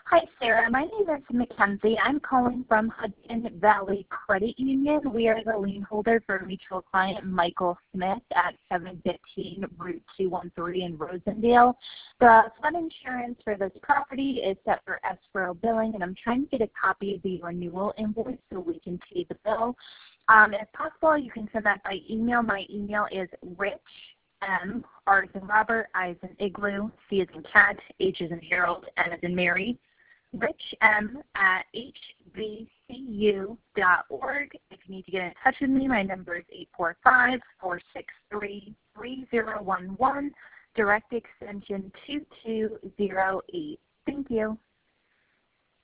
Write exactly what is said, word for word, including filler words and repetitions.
Hi, Sarah. My name is Mackenzie. I'm calling from Hudson Valley Credit Union. We are the lien holder for mutual client Michael Smith at seven fifteen Route two one three in Rosendale. The flood insurance for this property is set for escrow billing, and I'm trying to get a copy of the renewal invoice so we can pay the bill. Um, if possible, you can send that by email. My email is rich m, R as in Robert, I as in Igloo, C as in Cat, H as in Harold, M as in Mary, Rich M at H V C U dot org. If you need to get in touch with me, my number is eight four five, four six three, three zero one one, direct extension two two zero eight. Thank you.